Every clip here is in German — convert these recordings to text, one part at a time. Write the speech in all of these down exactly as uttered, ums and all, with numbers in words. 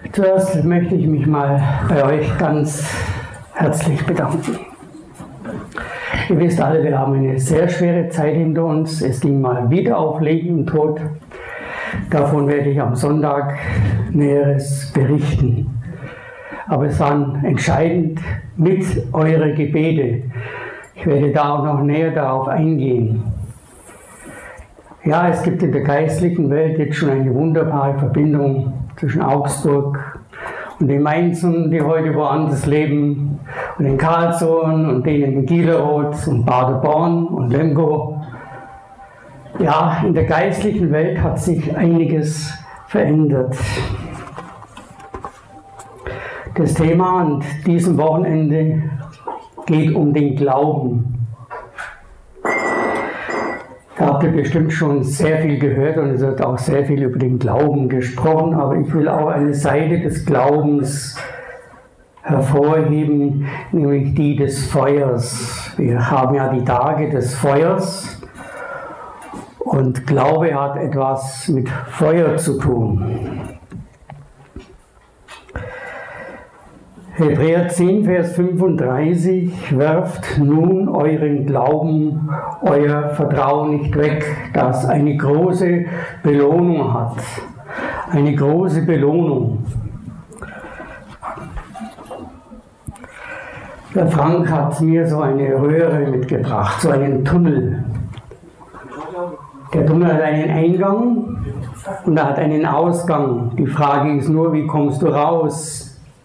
Zuerst möchte ich mich mal bei euch ganz herzlich bedanken. Ihr wisst alle, wir haben eine sehr schwere Zeit hinter uns. Es ging mal wieder auf Leben und Tod. Davon werde ich am Sonntag Näheres berichten. Aber es waren entscheidend mit eure Gebete. Ich werde da auch noch näher darauf eingehen. Ja, es gibt in der geistlichen Welt jetzt schon eine wunderbare Verbindung zwischen Augsburg und den Mainzern, die heute woanders leben, und den Karlsruhen und denen in Gieleroth und Paderborn und Lemgo. Ja, in der geistlichen Welt hat sich einiges verändert. Das Thema an diesem Wochenende geht um den Glauben. Da habt ihr bestimmt schon sehr viel gehört und es wird auch sehr viel über den Glauben gesprochen, aber ich will auch eine Seite des Glaubens hervorheben, nämlich die des Feuers. Wir haben ja die Tage des Feuers und Glaube hat etwas mit Feuer zu tun. Hebräer zehn, Vers fünfunddreißig, werft nun euren Glauben, euer Vertrauen nicht weg, das eine große Belohnung hat. Eine große Belohnung. Der Frank hat mir so eine Röhre mitgebracht, so einen Tunnel. Der Tunnel hat einen Eingang und er hat einen Ausgang. Die Frage ist nur, wie kommst du raus?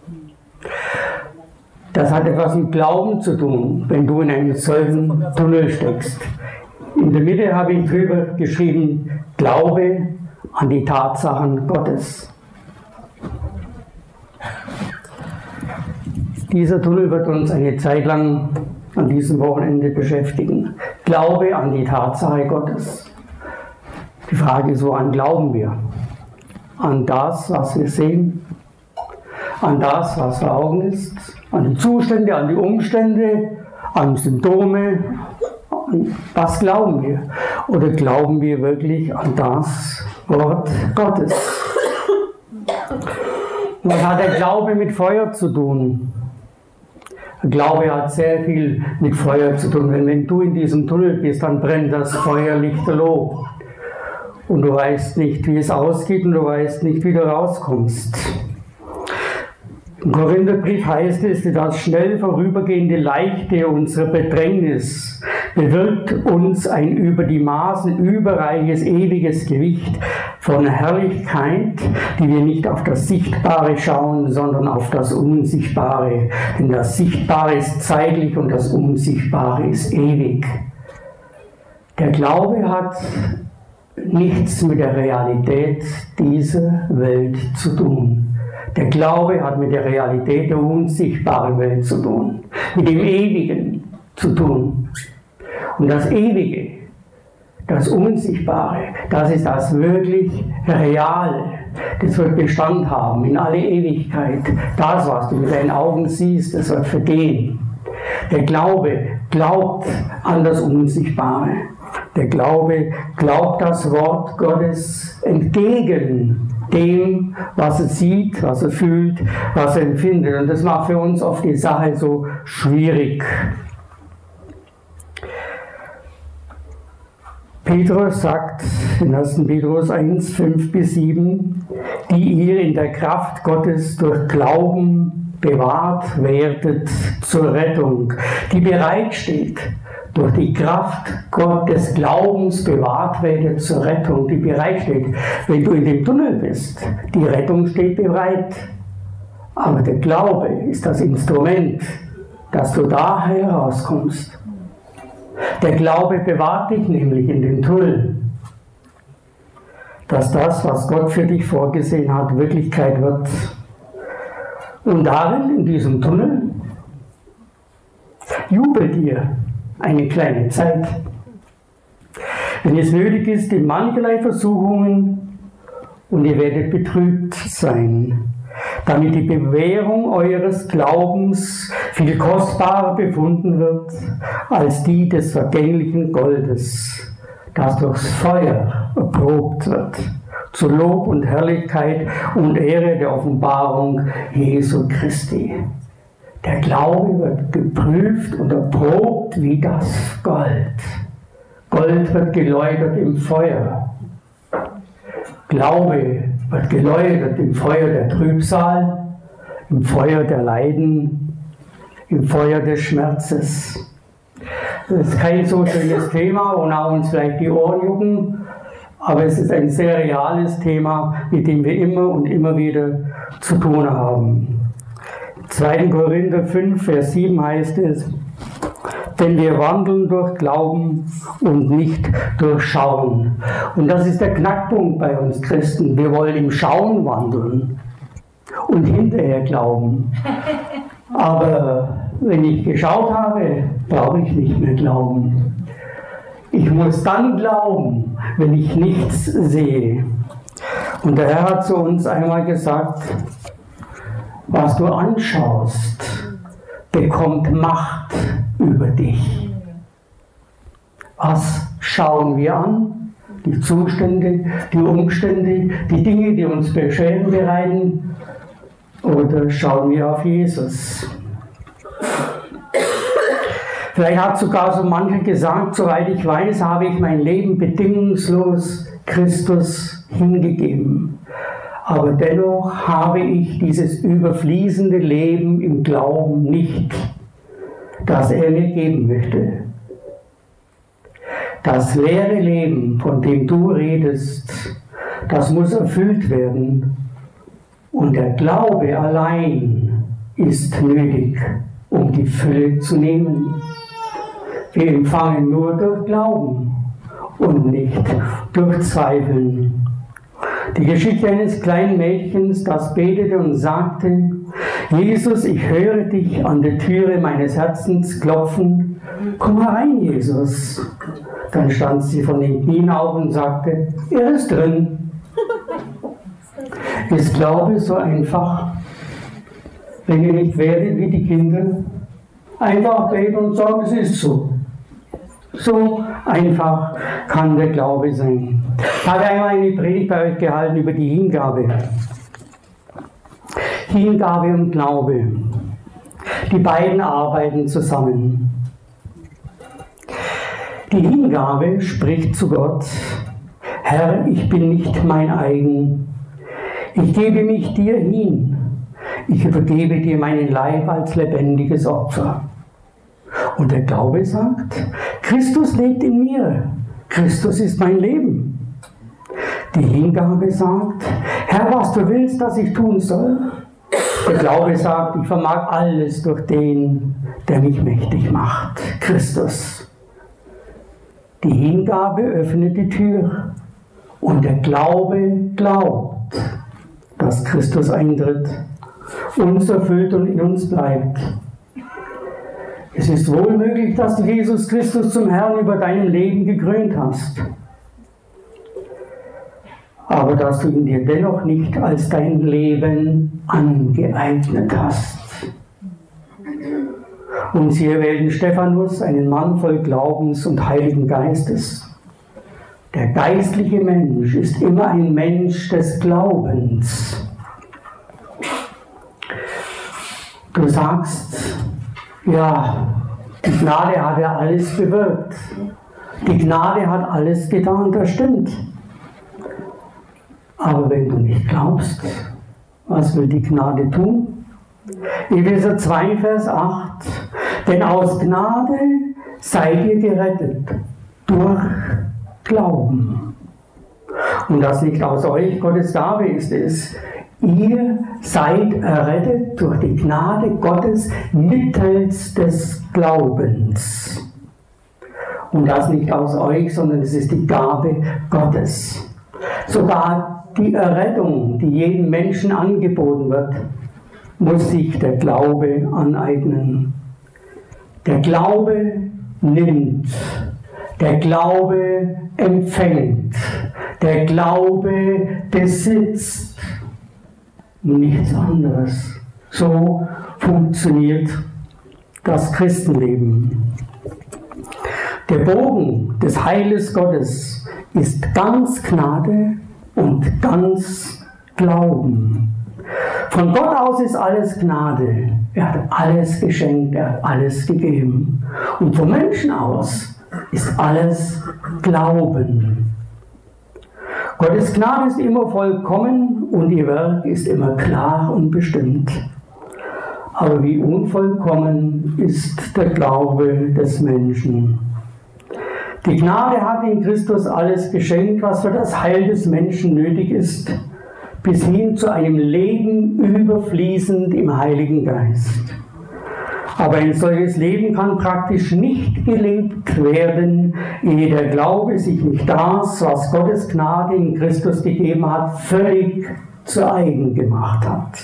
Das hat etwas mit Glauben zu tun, wenn du in einem solchen Tunnel steckst. In der Mitte habe ich drüber geschrieben, Glaube an die Tatsachen Gottes. Dieser Tunnel wird uns eine Zeit lang an diesem Wochenende beschäftigen. Glaube an die Tatsache Gottes. Die Frage ist, woran glauben wir? An das, was wir sehen? An das, was vor Augen ist? An die Zustände, an die Umstände, an Symptome? An was glauben wir? Oder glauben wir wirklich an das Wort Gottes? Was hat der Glaube mit Feuer zu tun? Der Glaube hat sehr viel mit Feuer zu tun. Wenn, wenn du in diesem Tunnel bist, dann brennt das Feuer lichterloh. Und du weißt nicht, wie es ausgeht und du weißt nicht, wie du rauskommst. Im Korintherbrief heißt es, das schnell vorübergehende Leichte unserer Bedrängnis bewirkt uns ein über die Maßen überreiches, ewiges Gewicht von Herrlichkeit, die wir nicht auf das Sichtbare schauen, sondern auf das Unsichtbare. Denn das Sichtbare ist zeitlich und das Unsichtbare ist ewig. Der Glaube hat nichts mit der Realität dieser Welt zu tun. Der Glaube hat mit der Realität der unsichtbaren Welt zu tun, mit dem Ewigen zu tun. Und das Ewige, das Unsichtbare, das ist das wirklich Reale. Das wird Bestand haben in alle Ewigkeit. Das, was du mit deinen Augen siehst, das wird vergehen. Der Glaube glaubt an das Unsichtbare. Der Glaube glaubt das Wort Gottes entgegen dem, was er sieht, was er fühlt, was er empfindet. Und das macht für uns oft die Sache so schwierig. Petrus sagt in ersten Petrus eins, fünf bis sieben, die ihr in der Kraft Gottes durch Glauben bewahrt werdet zur Rettung, die bereitsteht, durch die Kraft Gott des Glaubens bewahrt werdet zur Rettung, die bereitsteht. Wenn du in dem Tunnel bist, die Rettung steht bereit. Aber der Glaube ist das Instrument, dass du da herauskommst. Der Glaube bewahrt dich nämlich in den Tunnel, dass das, was Gott für dich vorgesehen hat, Wirklichkeit wird. Und darin, in diesem Tunnel, jubelt ihr eine kleine Zeit. Wenn es nötig ist, in mancherlei Versuchungen, und ihr werdet betrübt sein, damit die Bewährung eures Glaubens viel kostbarer befunden wird als die des vergänglichen Goldes, das durchs Feuer erprobt wird, zu Lob und Herrlichkeit und Ehre der Offenbarung Jesu Christi. Der Glaube wird geprüft und erprobt wie das Gold. Gold wird geläutert im Feuer. Glaube wird geläutert im Feuer der Trübsal, im Feuer der Leiden, im Feuer des Schmerzes. Das ist kein so schönes Thema, wonach uns vielleicht die Ohren jucken, aber es ist ein sehr reales Thema, mit dem wir immer und immer wieder zu tun haben. zweiter Korinther fünf, Vers sieben heißt es, denn wir wandeln durch Glauben und nicht durch Schauen. Und das ist der Knackpunkt bei uns Christen. Wir wollen im Schauen wandeln und hinterher glauben. Aber wenn ich geschaut habe, brauche ich nicht mehr glauben. Ich muss dann glauben, wenn ich nichts sehe. Und der Herr hat zu uns einmal gesagt, was du anschaust, bekommt Macht über dich. Was schauen wir an? Die Zustände, die Umstände, die Dinge, die uns Beschwerden bereiten, oder schauen wir auf Jesus? Vielleicht hat sogar so mancher gesagt, soweit ich weiß, habe ich mein Leben bedingungslos Christus hingegeben. Aber dennoch habe ich dieses überfließende Leben im Glauben nicht, das er mir geben möchte. Das leere Leben, von dem du redest, das muss erfüllt werden. Und der Glaube allein ist nötig, um die Fülle zu nehmen. Wir empfangen nur durch Glauben und nicht durch Zweifeln. Die Geschichte eines kleinen Mädchens, das betete und sagte, Jesus, ich höre dich an der Türe meines Herzens klopfen, komm herein, Jesus. Dann stand sie von den Knien auf und sagte, er ist drin. Ist Glaube so einfach, wenn ihr nicht werdet wie die Kinder, einfach beten und sagen, es ist so. So einfach kann der Glaube sein. Ich habe einmal eine Predigt bei euch gehalten über die Hingabe. Hingabe und Glaube. Die beiden arbeiten zusammen. Die Hingabe spricht zu Gott, Herr, ich bin nicht mein eigen. Ich gebe mich dir hin. Ich übergebe dir meinen Leib als lebendiges Opfer. Und der Glaube sagt, Christus lebt in mir. Christus ist mein Leben. Die Hingabe sagt, Herr, was du willst, dass ich tun soll. Der Glaube sagt, ich vermag alles durch den, der mich mächtig macht. Christus. Die Hingabe öffnet die Tür. Und der Glaube glaubt, dass Christus eintritt, uns erfüllt und in uns bleibt. Es ist wohl möglich, dass du Jesus Christus zum Herrn über deinem Leben gekrönt hast, aber dass du ihn dir dennoch nicht als dein Leben angeeignet hast. Und sie erwählten Stephanus, einen Mann voll Glaubens und Heiligen Geistes. Der geistliche Mensch ist immer ein Mensch des Glaubens. Du sagst, ja, die Gnade hat ja alles bewirkt. Die Gnade hat alles getan, das stimmt. Aber wenn du nicht glaubst, was will die Gnade tun? Epheser zwei, Vers acht. Denn aus Gnade seid ihr gerettet durch Glauben. Und das nicht aus euch, Gottes Gabe ist es. Ihr seid errettet durch die Gnade Gottes mittels des Glaubens. Und das nicht aus euch, sondern es ist die Gabe Gottes. Sogar die Errettung, die jedem Menschen angeboten wird, muss sich der Glaube aneignen. Der Glaube nimmt, der Glaube empfängt, der Glaube besitzt. Nichts anderes. So funktioniert das Christenleben. Der Bogen des Heiles Gottes ist ganz Gnade und und ganz glauben. Von Gott aus ist alles Gnade. Er hat alles geschenkt, er hat alles gegeben. Und vom Menschen aus ist alles Glauben. Gottes Gnade ist immer vollkommen und ihr Werk ist immer klar und bestimmt. Aber wie unvollkommen ist der Glaube des Menschen. Die Gnade hat in Christus alles geschenkt, was für das Heil des Menschen nötig ist, bis hin zu einem Leben überfließend im Heiligen Geist. Aber ein solches Leben kann praktisch nicht gelebt werden, ehe der Glaube sich nicht das, was Gottes Gnade in Christus gegeben hat, völlig zu eigen gemacht hat.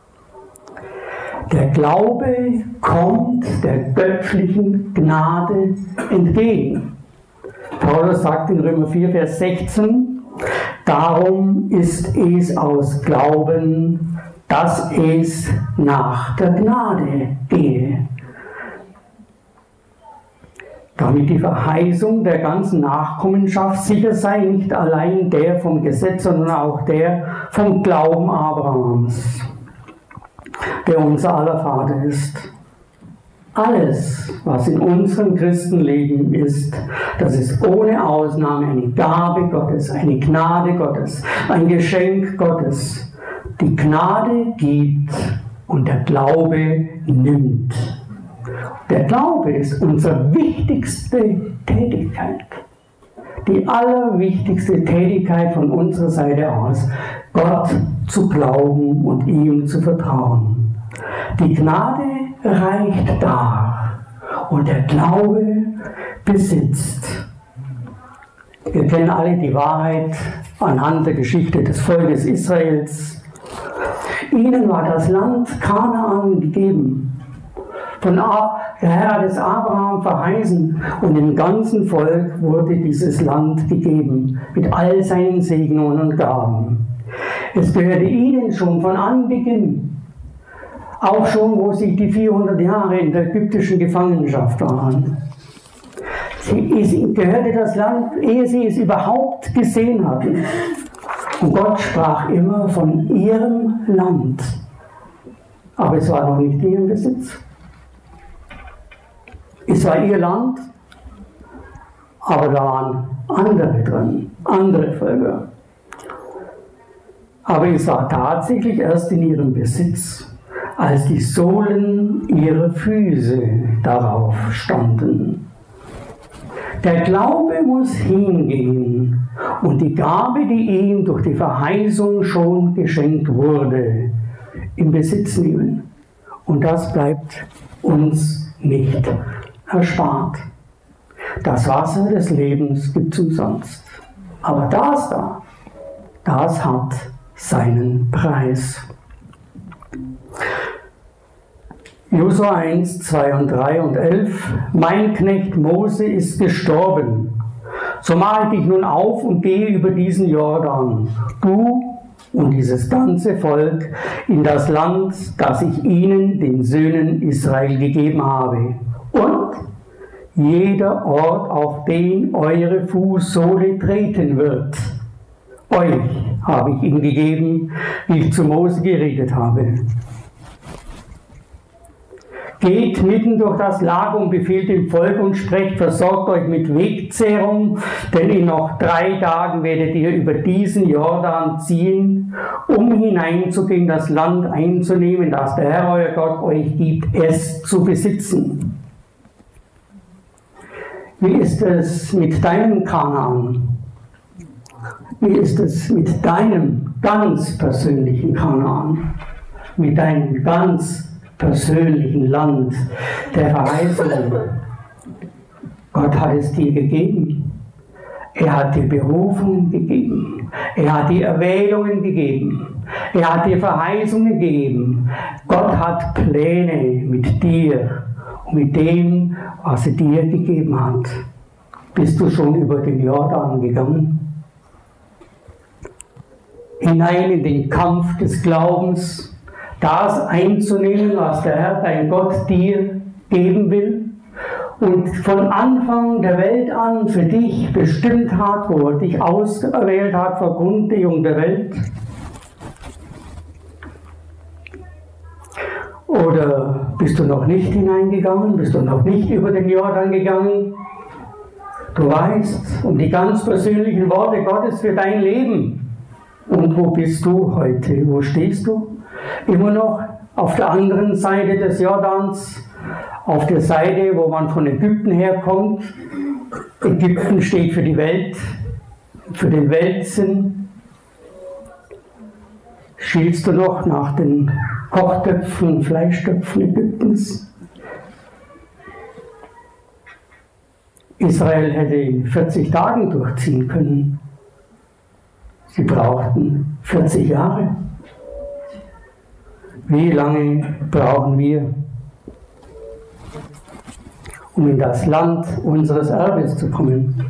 Der Glaube kommt der göttlichen Gnade entgegen. Paulus sagt in Römer vier, Vers sechzehn, darum ist es aus Glauben, dass es nach der Gnade gehe. Damit die Verheißung der ganzen Nachkommenschaft sicher sei, nicht allein der vom Gesetz, sondern auch der vom Glauben Abrahams, der unser aller Vater ist. Alles, was in unserem Christenleben ist, das ist ohne Ausnahme eine Gabe Gottes, eine Gnade Gottes, ein Geschenk Gottes. Die Gnade gibt und der Glaube nimmt. Der Glaube ist unsere wichtigste Tätigkeit. Die allerwichtigste Tätigkeit von unserer Seite aus, Gott zu glauben und ihm zu vertrauen. Die Gnade reicht dar und der Glaube besitzt. Wir kennen alle die Wahrheit anhand der Geschichte des Volkes Israels. Ihnen war das Land Kanaan gegeben. Von A- der Herr hat es Abraham verheißen und dem ganzen Volk wurde dieses Land gegeben mit all seinen Segnungen und Gaben. Es gehörte ihnen schon von Anbeginn, auch schon, wo sie die vierhundert Jahre in der ägyptischen Gefangenschaft waren. Sie, es gehörte das Land, ehe sie es überhaupt gesehen hatten. Und Gott sprach immer von ihrem Land. Aber es war noch nicht in ihrem Besitz. Es war ihr Land, aber da waren andere drin, andere Völker. Aber es war tatsächlich erst in ihrem Besitz, als die Sohlen ihrer Füße darauf standen. Der Glaube muss hingehen und die Gabe, die ihm durch die Verheißung schon geschenkt wurde, in Besitz nehmen. Und das bleibt uns nicht erspart. Das Wasser des Lebens gibt es umsonst. Aber das da, das hat seinen Preis. Josua eins, zwei und drei und elf. Mein Knecht Mose ist gestorben. So mache ich dich nun auf und gehe über diesen Jordan, du und dieses ganze Volk, in das Land, das ich ihnen, den Söhnen Israel, gegeben habe. Und jeder Ort, auf den eure Fußsohle treten wird, euch habe ich ihm gegeben, wie ich zu Mose geredet habe. Geht mitten durch das Lager und befiehlt dem Volk und sprecht, versorgt euch mit Wegzehrung, denn in noch drei Tagen werdet ihr über diesen Jordan ziehen, um hineinzugehen, das Land einzunehmen, das der Herr euer Gott euch gibt, es zu besitzen. Wie ist es mit deinem Kanaan? Wie ist es mit deinem ganz persönlichen Kanaan? Mit deinem ganz persönlichen Land der Verheißung? Gott hat es dir gegeben. Er hat dir Berufungen gegeben. Er hat dir Erwählungen gegeben. Er hat dir Verheißungen gegeben. Gott hat Pläne mit dir und mit dem, was er dir gegeben hat. Bist du schon über den Jordan gegangen? Hinein in den Kampf des Glaubens, das einzunehmen, was der Herr, dein Gott, dir geben will, und von Anfang der Welt an für dich bestimmt hat, wo er dich ausgewählt hat vor Grundlegung der Welt? Oder bist du noch nicht hineingegangen? Bist du noch nicht über den Jordan gegangen? Du weißt um die ganz persönlichen Worte Gottes für dein Leben. Und wo bist du heute? Wo stehst du? Immer noch auf der anderen Seite des Jordans, auf der Seite, wo man von Ägypten herkommt. Ägypten steht für die Welt, für den Weltsinn. Schielst du noch nach den Kochtöpfen und Fleischtöpfen Ägyptens? Israel hätte in vierzig Tagen durchziehen können. Sie brauchten vierzig Jahre. Wie lange brauchen wir, um in das Land unseres Erbes zu kommen?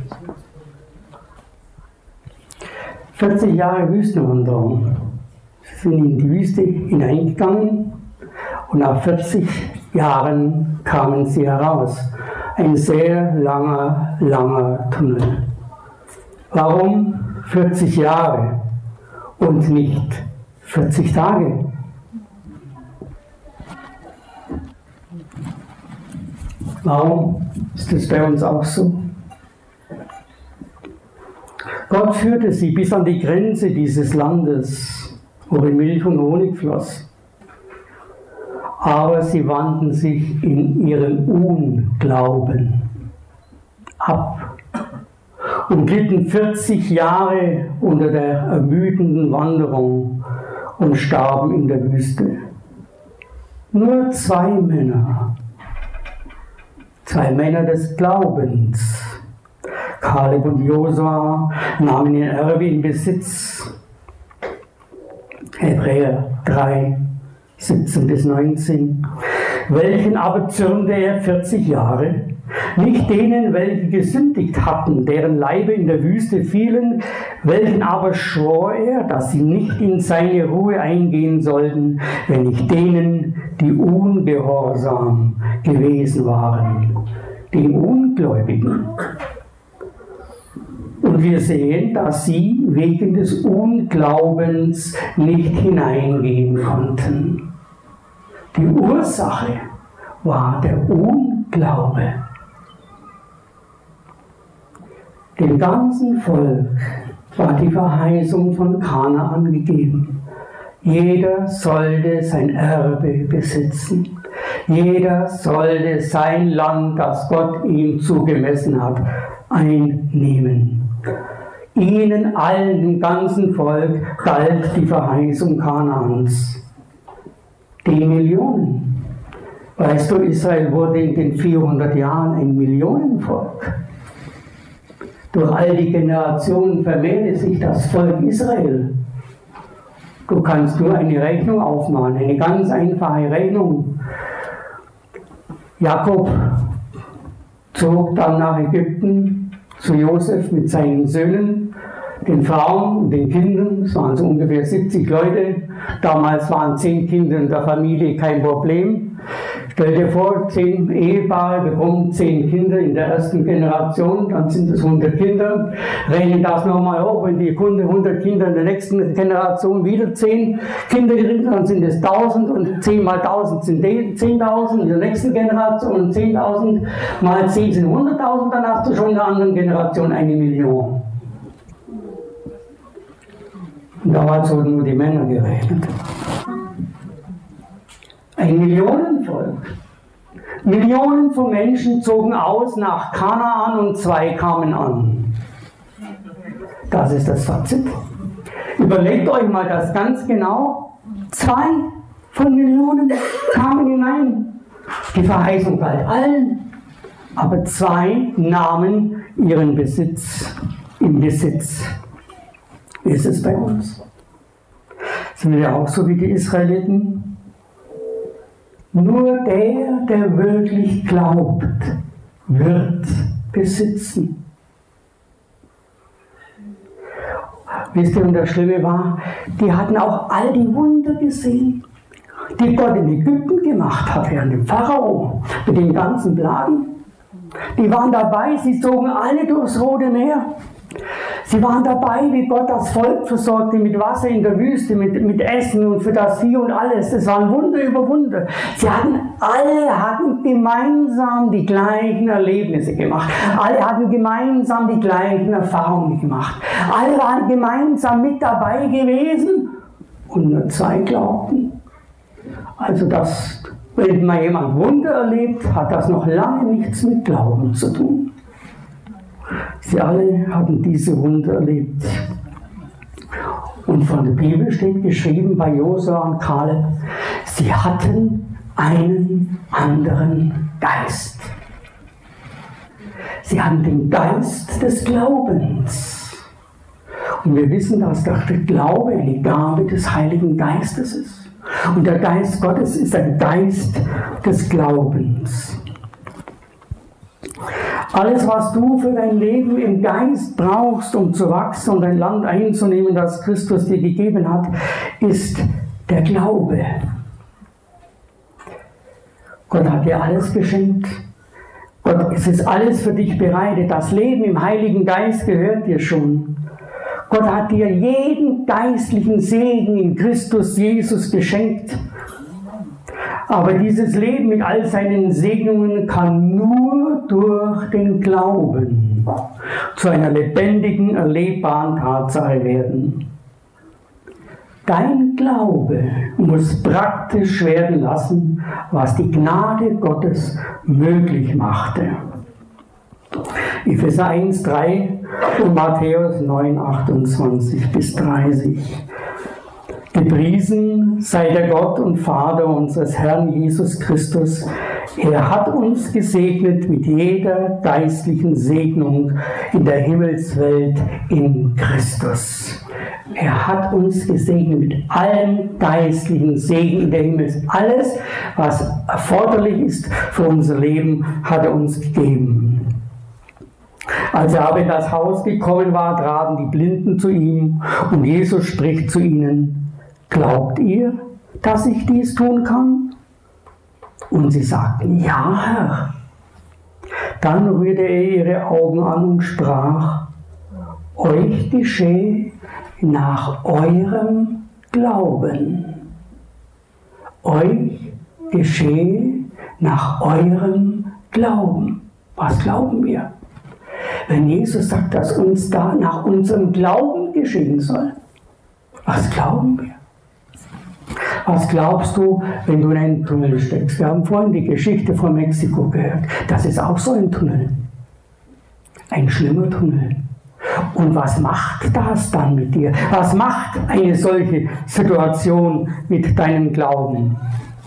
vierzig Jahre Wüstenwanderung. Sie sind in die Wüste hineingegangen und nach vierzig Jahren kamen sie heraus. Ein sehr langer, langer Tunnel. Warum vierzig Jahre und nicht vierzig Tage? Warum ist das bei uns auch so? Gott führte sie bis an die Grenze dieses Landes, worin Milch und Honig floss. Aber sie wandten sich in ihrem Unglauben ab und glitten vierzig Jahre unter der ermüdenden Wanderung und starben in der Wüste. Nur zwei Männer, zwei Männer des Glaubens, Kaleb und Josua, nahmen ihr Erbe in Besitz. Hebräer drei, siebzehn bis neunzehn. Welchen aber zürnte er vierzig Jahre? Nicht denen, welche gesündigt hatten, deren Leibe in der Wüste fielen, welchen aber schwor er, dass sie nicht in seine Ruhe eingehen sollten, wenn nicht denen, die ungehorsam gewesen waren, den Ungläubigen. Und wir sehen, dass sie wegen des Unglaubens nicht hineingehen konnten. Die Ursache war der Unglaube. Dem ganzen Volk war die Verheißung von Kanaan gegeben. Jeder sollte sein Erbe besitzen. Jeder sollte sein Land, das Gott ihm zugemessen hat, einnehmen. Ihnen allen, dem ganzen Volk, galt die Verheißung Kanaans. Die Millionen. Weißt du, Israel wurde in den vierhundert Jahren ein Millionenvolk. Durch all die Generationen vermehrte sich das Volk Israel. Du kannst nur eine Rechnung aufmachen, eine ganz einfache Rechnung. Jakob zog dann nach Ägypten zu Josef mit seinen Söhnen, den Frauen und den Kindern. Es waren so ungefähr siebzig Leute. Damals waren zehn Kinder in der Familie kein Problem. Stell dir vor, zehn Ehepaare bekommen zehn Kinder in der ersten Generation, dann sind es hundert Kinder. Rechne das nochmal hoch, wenn die Kunde hundert Kinder in der nächsten Generation wieder zehn Kinder kriegen, dann sind es tausend und zehn mal tausend sind zehntausend, in der nächsten Generation zehntausend mal zehn sind hunderttausend, dann hast du schon in der anderen Generation eine Million. Und damals wurden nur die Männer gerechnet. Ein Millionenvolk. Millionen von Menschen zogen aus nach Kanaan und zwei kamen an. Das ist das Fazit. Überlegt euch mal das ganz genau. Zwei von Millionen kamen hinein. Die Verheißung galt allen, aber zwei nahmen ihren Besitz in Besitz. Wie ist es bei uns? Sind wir auch so wie die Israeliten? Nur der, der wirklich glaubt, wird besitzen. Wisst ihr, und das Schlimme war, die hatten auch all die Wunder gesehen, die Gott in Ägypten gemacht hat, während dem Pharao, mit den ganzen Plagen. Die waren dabei, sie zogen alle durchs Rote Meer. Sie waren dabei, wie Gott das Volk versorgte mit Wasser in der Wüste, mit, mit Essen und für das Vieh und alles. Es waren Wunder über Wunder. Sie hatten, alle hatten gemeinsam die gleichen Erlebnisse gemacht. Alle hatten gemeinsam die gleichen Erfahrungen gemacht. Alle waren gemeinsam mit dabei gewesen und nur zwei glaubten. Also das, wenn mal jemand Wunder erlebt, hat das noch lange nichts mit Glauben zu tun. Sie alle hatten diese Wunder erlebt. Und von der Bibel steht geschrieben bei Josua und Kaleb, sie hatten einen anderen Geist. Sie hatten den Geist des Glaubens. Und wir wissen, dass der Glaube eine Gabe des Heiligen Geistes ist. Und der Geist Gottes ist ein Geist des Glaubens. Alles, was du für dein Leben im Geist brauchst, um zu wachsen und ein Land einzunehmen, das Christus dir gegeben hat, ist der Glaube. Gott hat dir alles geschenkt. Gott, es ist alles für dich bereitet. Das Leben im Heiligen Geist gehört dir schon. Gott hat dir jeden geistlichen Segen in Christus Jesus geschenkt. Aber dieses Leben mit all seinen Segnungen kann nur durch den Glauben zu einer lebendigen, erlebbaren Tatsache werden. Dein Glaube muss praktisch werden lassen, was die Gnade Gottes möglich machte. Epheser eins, drei und Matthäus neun, achtundzwanzig bis dreißig. Gepriesen sei der Gott und Vater unseres Herrn Jesus Christus. Er hat uns gesegnet mit jeder geistlichen Segnung in der Himmelswelt in Christus. Er hat uns gesegnet mit allen geistlichen Segen in der Himmelswelt. Alles, was erforderlich ist für unser Leben, hat er uns gegeben. Als er aber in das Haus gekommen war, traten die Blinden zu ihm und Jesus spricht zu ihnen: Glaubt ihr, dass ich dies tun kann? Und sie sagten: Ja, Herr. Dann rührte er ihre Augen an und sprach: Euch geschehe nach eurem Glauben. Euch geschehe nach eurem Glauben. Was glauben wir? Wenn Jesus sagt, dass uns da nach unserem Glauben geschehen soll, was glauben wir? Was glaubst du, wenn du in einen Tunnel steckst? Wir haben vorhin die Geschichte von Mexiko gehört. Das ist auch so ein Tunnel. Ein schlimmer Tunnel. Und was macht das dann mit dir? Was macht eine solche Situation mit deinem Glauben?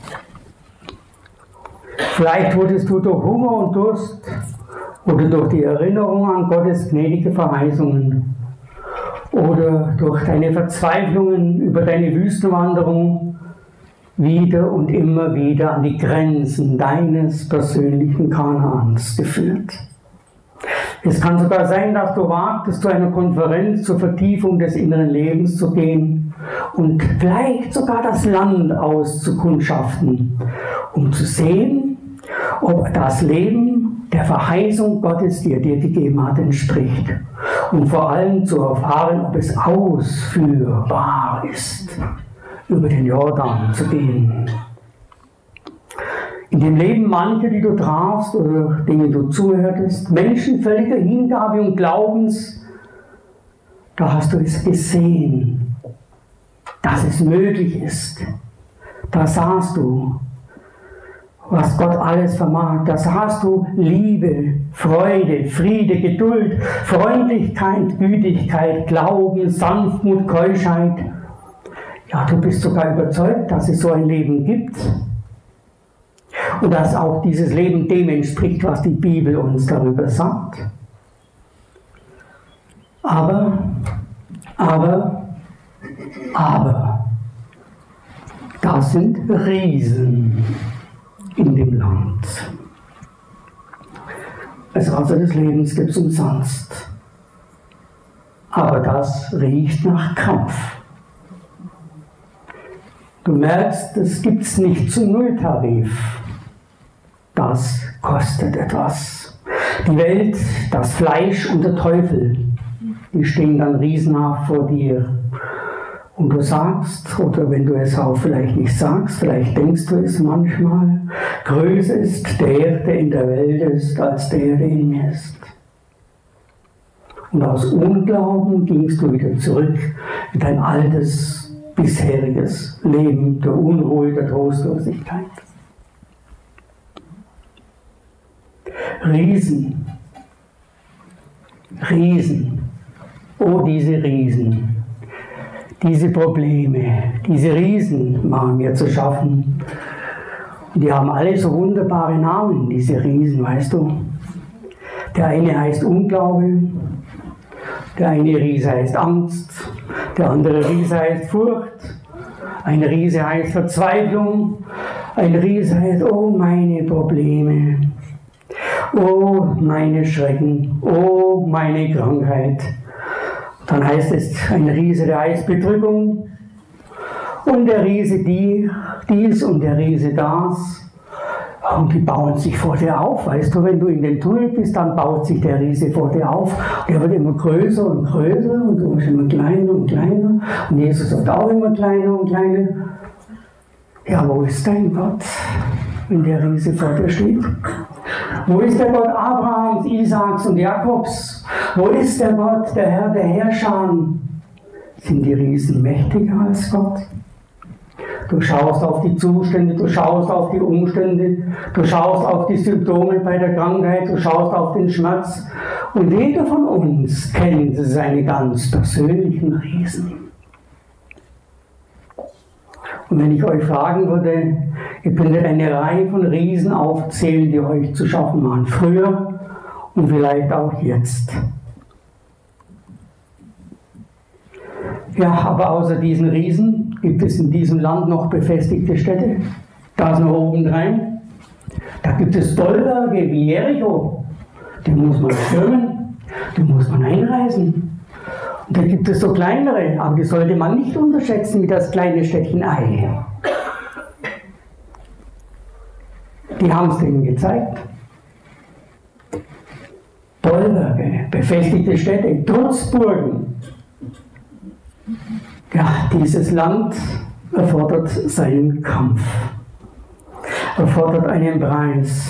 Vielleicht wurdest du durch Hunger und Durst oder durch die Erinnerung an Gottes gnädige Verheißungen oder durch deine Verzweiflungen über deine Wüstenwanderung wieder und immer wieder an die Grenzen deines persönlichen Kanaans geführt. Es kann sogar sein, dass du wagtest, zu einer Konferenz zur Vertiefung des inneren Lebens zu gehen und vielleicht sogar das Land auszukundschaften, um zu sehen, ob das Leben der Verheißung Gottes, die er dir gegeben hat, entspricht. Und vor allem zu erfahren, ob es ausführbar ist, über den Jordan zu gehen. In dem Leben mancher, die du trafst oder denen du zuhörtest, Menschen völliger Hingabe und Glaubens, da hast du es gesehen, dass es möglich ist. Da sahst du, was Gott alles vermag. Da sahst du Liebe, Freude, Friede, Geduld, Freundlichkeit, Gütigkeit, Glauben, Sanftmut, Keuschheit. Ja, du bist sogar überzeugt, dass es so ein Leben gibt. Und dass auch dieses Leben dem entspricht, was die Bibel uns darüber sagt. Aber, aber, aber, da sind Riesen in dem Land. Das Wasser des Lebens gibt es umsonst. Aber das riecht nach Kampf. Du merkst, das gibt es nicht zum Nulltarif. Das kostet etwas. Die Welt, das Fleisch und der Teufel, die stehen dann riesenhaft vor dir. Und du sagst, oder wenn du es auch vielleicht nicht sagst, vielleicht denkst du es manchmal, größer ist der, der in der Welt ist, als der, der in mir ist. Und aus Unglauben gingst du wieder zurück in dein altes, bisheriges Leben der Unruhe, der Trostlosigkeit. Riesen, Riesen, oh diese Riesen, diese Probleme, diese Riesen machen mir zu schaffen. Und die haben alle so wunderbare Namen, diese Riesen, weißt du. Der eine heißt Unglaube, der eine Riese heißt Angst, der andere Riese heißt Furcht, ein Riese heißt Verzweiflung, ein Riese heißt, oh meine Probleme, oh meine Schrecken, oh meine Krankheit. Dann heißt es, ein Riese, der heißt Bedrückung und der Riese die, dies und der Riese das. Und die bauen sich vor dir auf, weißt du, wenn du in dem Tunnel bist, dann baut sich der Riese vor dir auf. Der wird immer größer und größer und du wirst immer kleiner und kleiner. Und Jesus wird auch immer kleiner und kleiner. Ja, wo ist dein Gott, wenn der Riese vor dir steht? Wo ist der Gott Abrahams, Isaaks und Jakobs? Wo ist der Gott, der Herr der Herrscher? Sind die Riesen mächtiger als Gott? Du schaust auf die Zustände, du schaust auf die Umstände, du schaust auf die Symptome bei der Krankheit, du schaust auf den Schmerz. Und jeder von uns kennt seine ganz persönlichen Riesen. Und wenn ich euch fragen würde, ihr könntet eine Reihe von Riesen aufzählen, die euch zu schaffen machen, früher und vielleicht auch jetzt. Ja, aber außer diesen Riesen gibt es in diesem Land noch befestigte Städte. Da ist noch obendrein. Da gibt es Bollwerke wie Jericho. Die muss man stürmen, die muss man einreißen. Und da gibt es so kleinere, aber die sollte man nicht unterschätzen wie das kleine Städtchen Ai. Die haben es denen gezeigt. Bollwerke, befestigte Städte, Trutzburgen. Ja, dieses Land erfordert seinen Kampf, erfordert einen Preis.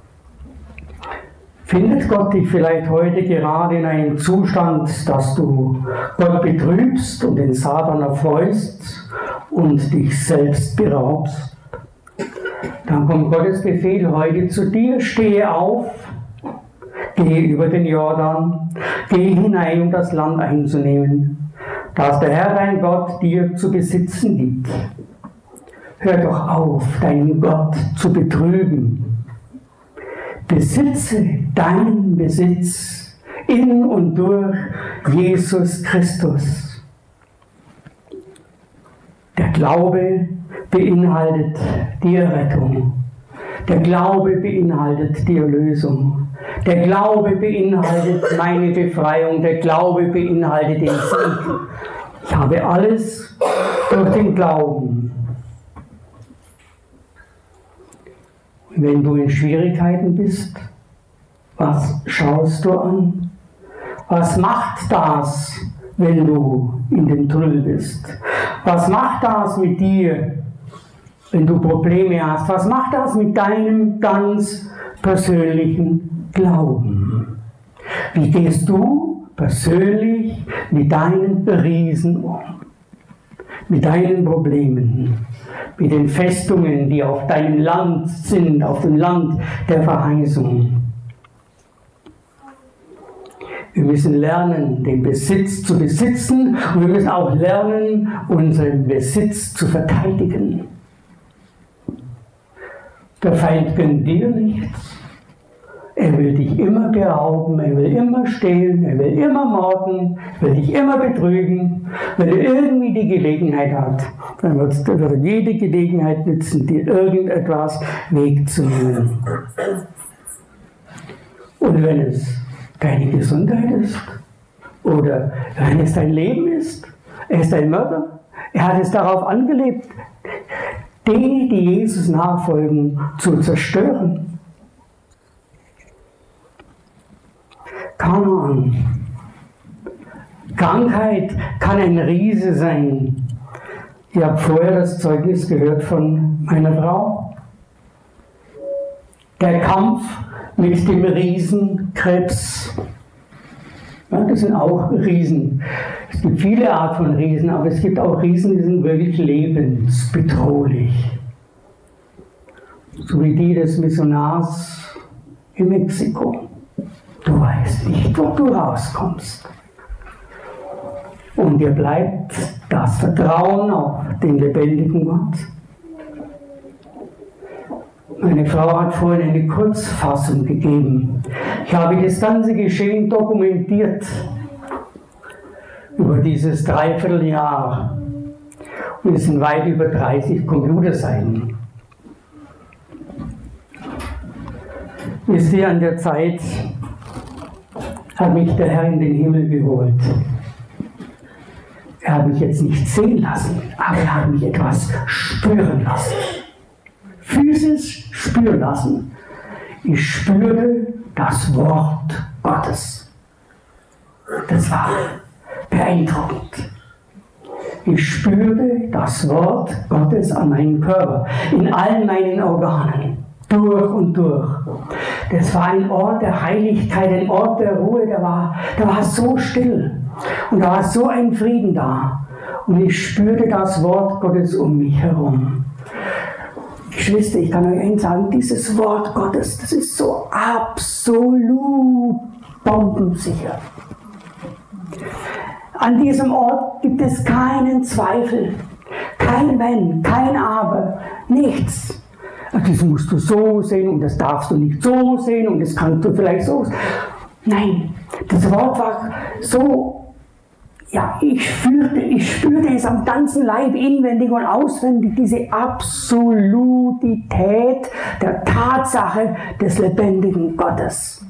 Findet Gott dich vielleicht heute gerade in einem Zustand, dass du Gott betrübst und den Satan erfreust und dich selbst beraubst? Dann kommt Gottes Befehl heute zu dir, stehe auf, gehe über den Jordan, gehe hinein, um das Land einzunehmen, das der Herr dein Gott dir zu besitzen gibt. Hör doch auf, deinen Gott zu betrüben. Besitze deinen Besitz in und durch Jesus Christus. Der Glaube beinhaltet die Errettung. Der Glaube beinhaltet die Erlösung. Der Glaube beinhaltet meine Befreiung. Der Glaube beinhaltet den Sieg. Ich habe alles durch den Glauben. Und wenn du in Schwierigkeiten bist, was schaust du an? Was macht das, wenn du in dem Tunnel bist? Was macht das mit dir, wenn du Probleme hast? Was macht das mit deinem ganz persönlichen Glauben? Wie gehst du persönlich mit deinen Riesen um? Mit deinen Problemen? Mit den Festungen, die auf deinem Land sind, auf dem Land der Verheißung? Wir müssen lernen, den Besitz zu besitzen, und wir müssen auch lernen, unseren Besitz zu verteidigen. Der Feind gönnt dir nichts. Er will dich immer berauben, er will immer stehlen, er will immer morden, er will dich immer betrügen. Wenn er irgendwie die Gelegenheit hat, dann wird er jede Gelegenheit nutzen, dir irgendetwas wegzunehmen. Und wenn es deine Gesundheit ist, oder wenn es dein Leben ist, er ist ein Mörder, er hat es darauf angelegt, die, die Jesus nachfolgen, zu zerstören. Kanaan. Krankheit kann ein Riese sein. Ihr habt vorher das Zeugnis gehört von meiner Frau. Der Kampf mit dem Riesenkrebs. Ja, das sind auch Riesen. Es gibt viele Arten von Riesen, aber es gibt auch Riesen, die sind wirklich lebensbedrohlich. So wie die des Missionars in Mexiko. Du weißt nicht, wo du rauskommst. Und dir bleibt das Vertrauen auf den lebendigen Gott. Meine Frau hat vorhin eine Kurzfassung gegeben. Ich habe das ganze Geschehen dokumentiert über dieses Dreivierteljahr. Und es sind weit über dreißig Computerseiten. Wisst ihr, an der Zeit hat mich der Herr in den Himmel geholt. Er hat mich jetzt nicht sehen lassen, aber er hat mich etwas spüren lassen. Physisch spüren lassen. Ich spürte das Wort Gottes. Das war beeindruckend. Ich spürte das Wort Gottes an meinem Körper, in allen meinen Organen, durch und durch. Das war ein Ort der Heiligkeit, ein Ort der Ruhe, da war, da war so still. Und da war so ein Frieden da. Und ich spürte das Wort Gottes um mich herum. Geschwister, ich kann euch eins sagen, dieses Wort Gottes, das ist so absolut bombensicher. An diesem Ort gibt es keinen Zweifel, kein Wenn, kein Aber, nichts. Das musst du so sehen und das darfst du nicht so sehen und das kannst du vielleicht so. Nein, das Wort war so. Ja, ich spürte, ich spürte es am ganzen Leib, inwendig und auswendig, diese Absolutität der Tatsache des lebendigen Gottes.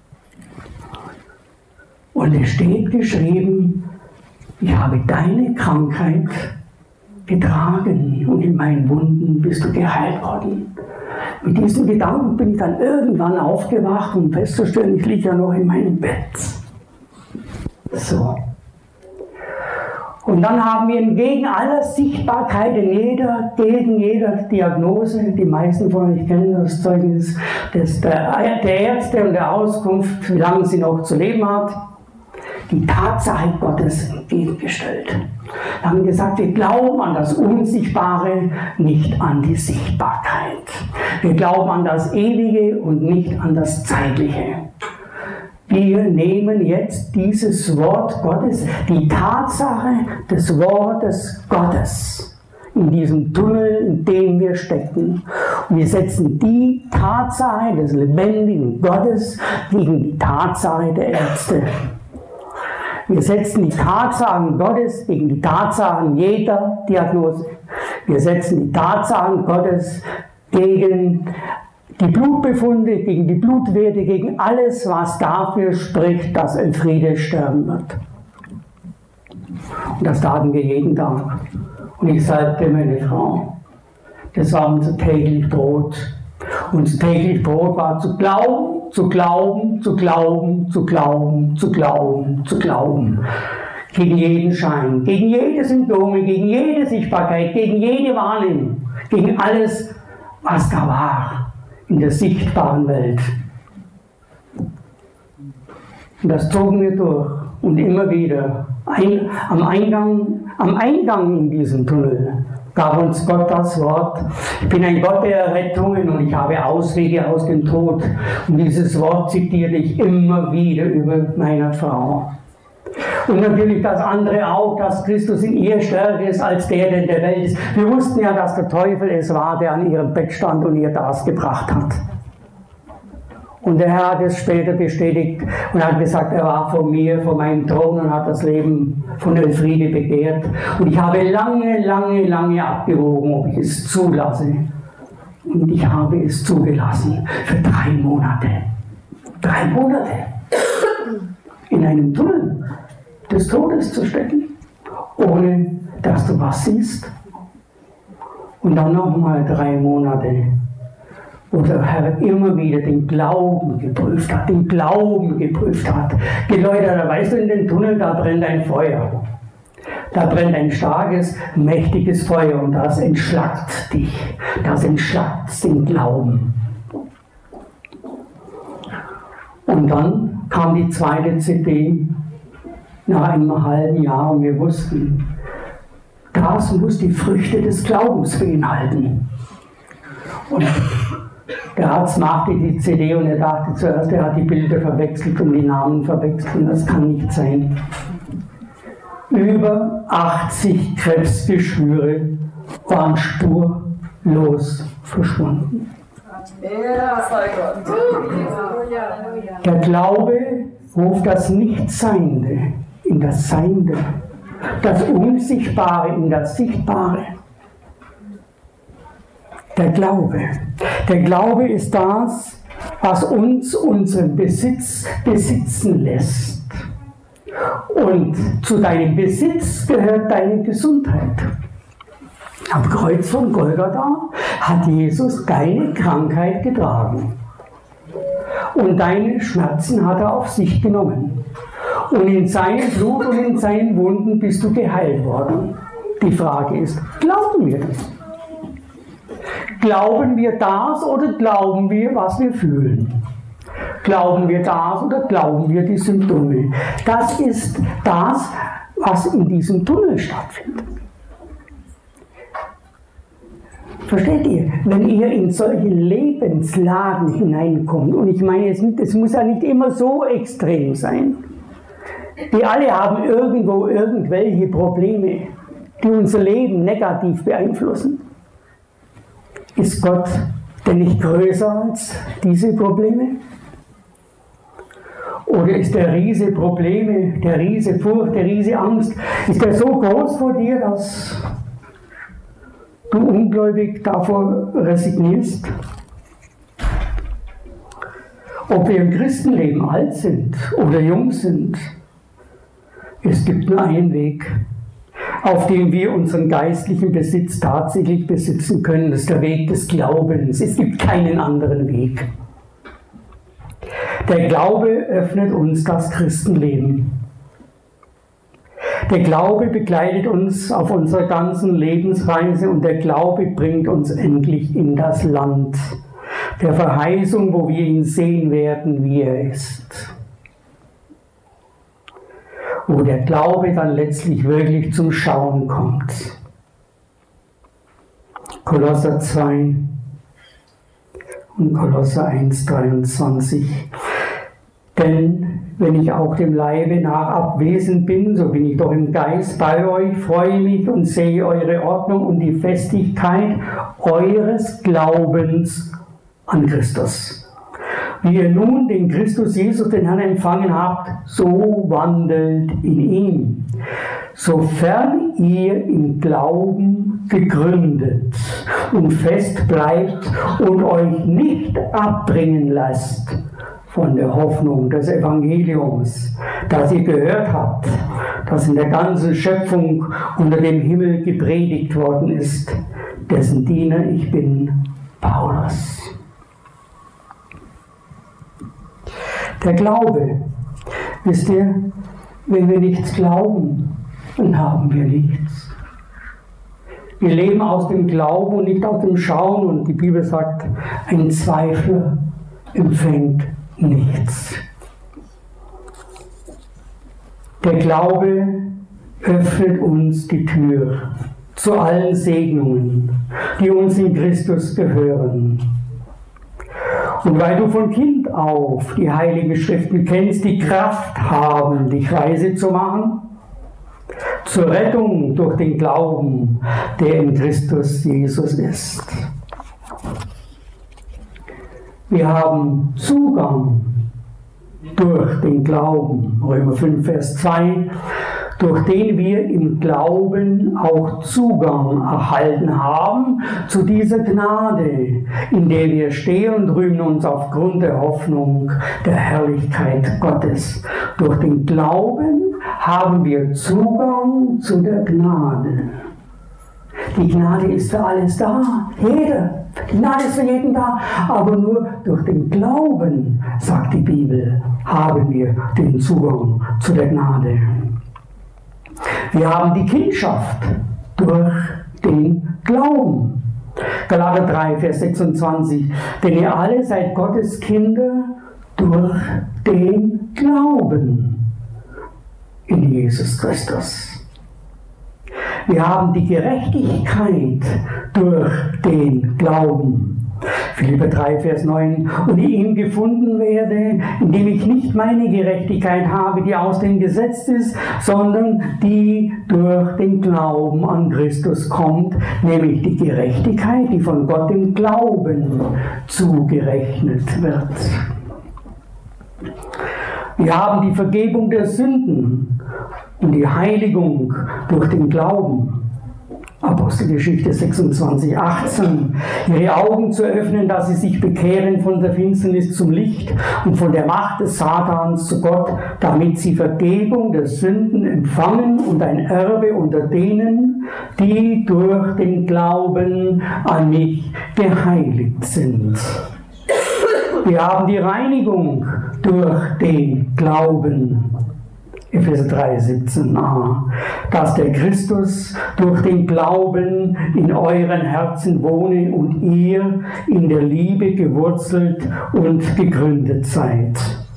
Und es steht geschrieben, ich habe deine Krankheit getragen und in meinen Wunden bist du geheilt worden. Mit diesem Gedanken bin ich dann irgendwann aufgewacht, um festzustellen, ich liege ja noch in meinem Bett. So. Und dann haben wir gegen alle Sichtbarkeit, in jeder, gegen jede Diagnose, die meisten von euch kennen das Zeugnis des, der, der Ärzte und der Auskunft, wie lange sie noch zu leben hat, die Tatsache Gottes entgegengestellt. Wir haben gesagt, wir glauben an das Unsichtbare, nicht an die Sichtbarkeit. Wir glauben an das Ewige und nicht an das Zeitliche. Wir nehmen jetzt dieses Wort Gottes, die Tatsache des Wortes Gottes, in diesem Tunnel, in dem wir stecken. Und wir setzen die Tatsache des lebendigen Gottes gegen die Tatsache der Ärzte. Wir setzen die Tatsachen Gottes gegen die Tatsachen jeder Diagnose. Wir setzen die Tatsachen Gottes gegen die Blutbefunde, gegen die Blutwerte, gegen alles, was dafür spricht, dass Elfriede sterben wird. Und das taten wir jeden Tag. Und ich sagte meine Frau, das war unser täglich Brot. Unser täglich Brot war zu glauben, zu glauben, zu glauben, zu glauben, zu glauben, zu glauben. Gegen jeden Schein, gegen jede Symptome, gegen jede Sichtbarkeit, gegen jede Wahrnehmung, gegen alles, was da war in der sichtbaren Welt. Und das zogen wir durch und immer wieder. Ein, am, Eingang, am Eingang in diesen Tunnel gab uns Gott das Wort. Ich bin ein Gott der Errettungen und ich habe Auswege aus dem Tod. Und dieses Wort zitiere ich immer wieder über meiner Frau. Und natürlich das andere auch, dass Christus in ihr stärker ist als der, der in der Welt ist. Wir wussten ja, dass der Teufel es war, der an ihrem Bett stand und ihr das gebracht hat. Und der Herr hat es später bestätigt und hat gesagt, er war vor mir, vor meinem Thron und hat das Leben von Elfriede begehrt. Und ich habe lange, lange, lange abgewogen, ob ich es zulasse. Und ich habe es zugelassen für drei Monate. Drei Monate. In einem Tunnel des Todes zu stecken, ohne dass du was siehst. Und dann nochmal drei Monate. wo der Herr immer wieder den Glauben geprüft hat, den Glauben geprüft hat. Geläutert, da weißt du, in den Tunnel, da brennt ein Feuer. Da brennt ein starkes, mächtiges Feuer und das entschlackt dich, das entschlackt den Glauben. Und dann kam die zweite C D nach einem halben Jahr und wir wussten, das muss die Früchte des Glaubens beinhalten. Und der Arzt machte die C D und er dachte zuerst, er hat die Bilder verwechselt und die Namen verwechselt und das kann nicht sein. Über achtzig Krebsgeschwüre waren spurlos verschwunden. Der Glaube ruft das Nichtseiende in das Seiende, das Unsichtbare in das Sichtbare. Der Glaube. Der Glaube ist das, was uns unseren Besitz besitzen lässt. Und zu deinem Besitz gehört deine Gesundheit. Am Kreuz von Golgatha hat Jesus deine Krankheit getragen. Und deine Schmerzen hat er auf sich genommen. Und in seinem Blut und in seinen Wunden bist du geheilt worden. Die Frage ist, glauben wir das? Glauben wir das oder glauben wir, was wir fühlen? Glauben wir das oder glauben wir die Symptome? Das ist das, was in diesem Tunnel stattfindet. Versteht ihr? Wenn ihr in solche Lebenslagen hineinkommt, und ich meine, es, es muss ja nicht immer so extrem sein. Wir alle haben irgendwo irgendwelche Probleme, die unser Leben negativ beeinflussen. Ist Gott denn nicht größer als diese Probleme? Oder ist der Riese Probleme, der Riese Furcht, der Riese Angst, ist der so groß vor dir, dass du ungläubig davor resignierst? Ob wir im Christenleben alt sind oder jung sind, es gibt nur einen Weg, auf dem wir unseren geistlichen Besitz tatsächlich besitzen können. Das ist der Weg des Glaubens. Es gibt keinen anderen Weg. Der Glaube öffnet uns das Christenleben. Der Glaube begleitet uns auf unserer ganzen Lebensreise und der Glaube bringt uns endlich in das Land der Verheißung, wo wir ihn sehen werden, wie er ist. Wo der Glaube dann letztlich wirklich zum Schauen kommt. Kolosser zwei und Kolosser eins, dreiundzwanzig. Denn wenn ich auch dem Leibe nach abwesend bin, so bin ich doch im Geist bei euch, freue mich und sehe eure Ordnung und die Festigkeit eures Glaubens an Christus. Wie ihr nun den Christus Jesus, den Herrn, empfangen habt, so wandelt in ihm, sofern ihr im Glauben gegründet und fest bleibt und euch nicht abbringen lasst von der Hoffnung des Evangeliums, das ihr gehört habt, das in der ganzen Schöpfung unter dem Himmel gepredigt worden ist, dessen Diener ich bin, Paulus. Der Glaube, wisst ihr, wenn wir nichts glauben, dann haben wir nichts. Wir leben aus dem Glauben und nicht aus dem Schauen und die Bibel sagt, ein Zweifler empfängt nichts. Der Glaube öffnet uns die Tür zu allen Segnungen, die uns in Christus gehören. Und weil du von Kind auf die Heiligen Schriften kennst, die Kraft haben, dich weise zu machen, zur Rettung durch den Glauben, der in Christus Jesus ist. Wir haben Zugang durch den Glauben, Römer fünf, Vers zwei, durch den wir im Glauben auch Zugang erhalten haben zu dieser Gnade, in der wir stehen und rühmen uns aufgrund der Hoffnung der Herrlichkeit Gottes. Durch den Glauben haben wir Zugang zu der Gnade. Die Gnade ist für alles da. Jeder, Die Gnade ist für jeden da, aber nur durch den Glauben, sagt die Bibel, haben wir den Zugang zu der Gnade. Wir haben die Kindschaft durch den Glauben. Galater drei, Vers sechsundzwanzig. Denn ihr alle seid Gottes Kinder durch den Glauben in Jesus Christus. Wir haben die Gerechtigkeit durch den Glauben. Philipper drei, Vers neun. Und in ihm gefunden werde, indem ich nicht meine Gerechtigkeit habe, die aus dem Gesetz ist, sondern die durch den Glauben an Christus kommt, nämlich die Gerechtigkeit, die von Gott im Glauben zugerechnet wird. Wir haben die Vergebung der Sünden und die Heiligung durch den Glauben. Apostelgeschichte sechsundzwanzig, achtzehn. Ihre Augen zu öffnen, dass sie sich bekehren von der Finsternis zum Licht und von der Macht des Satans zu Gott, damit sie Vergebung der Sünden empfangen und ein Erbe unter denen, die durch den Glauben an mich geheiligt sind. Wir haben die Reinigung durch den Glauben. Epheser drei, siebzehn a. Dass der Christus durch den Glauben in euren Herzen wohne und ihr in der Liebe gewurzelt und gegründet seid.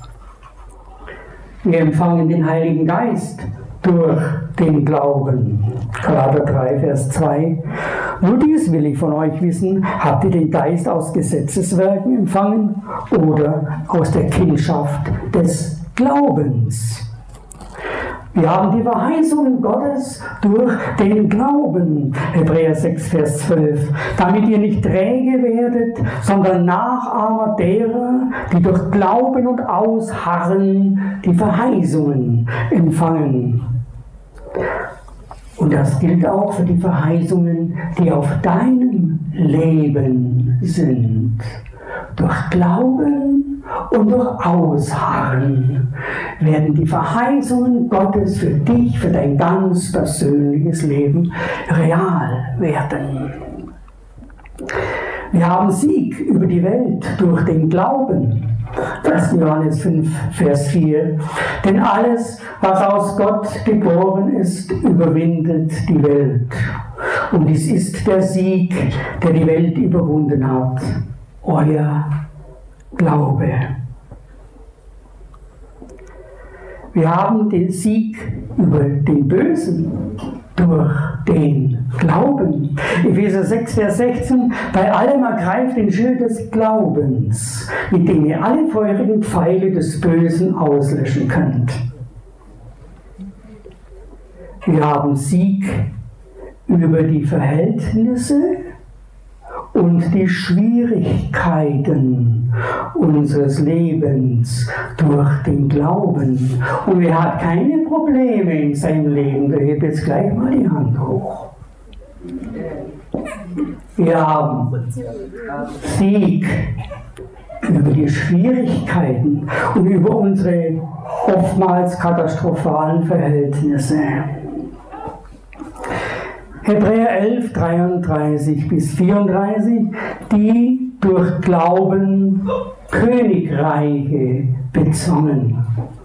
Wir empfangen den Heiligen Geist durch den Glauben. Galater drei, Vers zwei. Nur dies will ich von euch wissen, habt ihr den Geist aus Gesetzeswerken empfangen oder aus der Kindschaft des Glaubens? Wir haben die Verheißungen Gottes durch den Glauben, Hebräer sechs, Vers zwölf, damit ihr nicht träge werdet, sondern Nachahmer derer, die durch Glauben und Ausharren die Verheißungen empfangen. Und das gilt auch für die Verheißungen, die auf deinem Leben sind. Durch Glauben und durch Ausharren werden die Verheißungen Gottes für dich, für dein ganz persönliches Leben real werden. Wir haben Sieg über die Welt durch den Glauben. erster Johannes fünf, Vers vier. Denn alles, was aus Gott geboren ist, überwindet die Welt. Und dies ist der Sieg, der die Welt überwunden hat. Euer Glaube. Wir haben den Sieg über den Bösen durch den Glauben. Epheser sechs, Vers sechzehn. Bei allem ergreift den Schild des Glaubens, mit dem ihr alle feurigen Pfeile des Bösen auslöschen könnt. Wir haben Sieg über die Verhältnisse und die Schwierigkeiten unseres Lebens durch den Glauben. Und wer hat keine Probleme in seinem Leben? Der hebt jetzt gleich mal die Hand hoch. Wir haben Sieg über die Schwierigkeiten und über unsere oftmals katastrophalen Verhältnisse. Hebräer elf, dreiunddreißig bis vierunddreißig, die durch Glauben Königreiche bezwangen.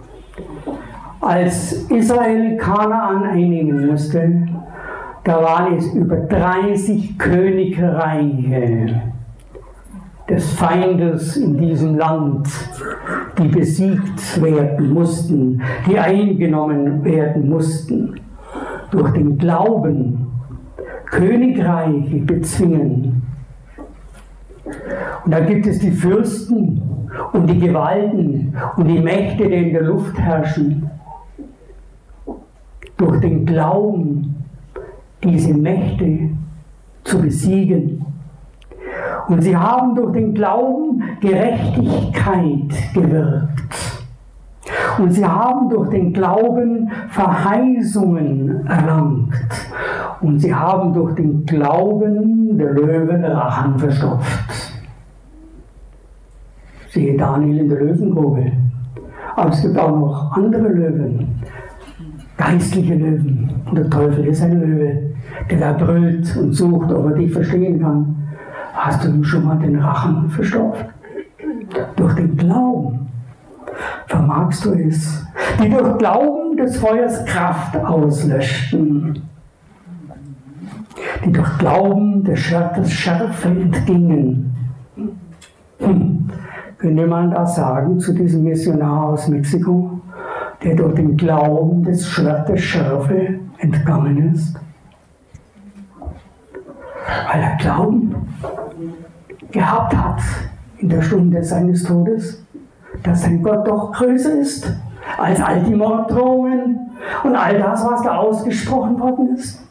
Als Israel Kanaan einnehmen musste, da waren es über dreißig Königreiche des Feindes in diesem Land, die besiegt werden mussten, die eingenommen werden mussten. Durch den Glauben Königreiche bezwingen. Und da gibt es die Fürsten und die Gewalten und die Mächte, die in der Luft herrschen. Durch den Glauben diese Mächte zu besiegen. Und sie haben durch den Glauben Gerechtigkeit gewirkt. Und sie haben durch den Glauben Verheißungen erlangt. Und sie haben durch den Glauben der Löwen Rachen verstopft. Siehe Daniel in der Löwengrube. Aber es gibt auch noch andere Löwen, geistliche Löwen. Und der Teufel ist ein Löwe, der da brüllt und sucht, ob er dich verstehen kann. Hast du ihm schon mal den Rachen verstopft? Durch den Glauben vermagst du es, die durch Glauben des Feuers Kraft auslöschten, die durch Glauben des Schwertes Schärfe entgingen. Hm. Könnte man das sagen zu diesem Missionar aus Mexiko, der durch den Glauben des Schwertes Schärfe entgangen ist? Weil er Glauben gehabt hat in der Stunde seines Todes, dass sein Gott doch größer ist als all die Morddrohungen und all das, was da ausgesprochen worden ist.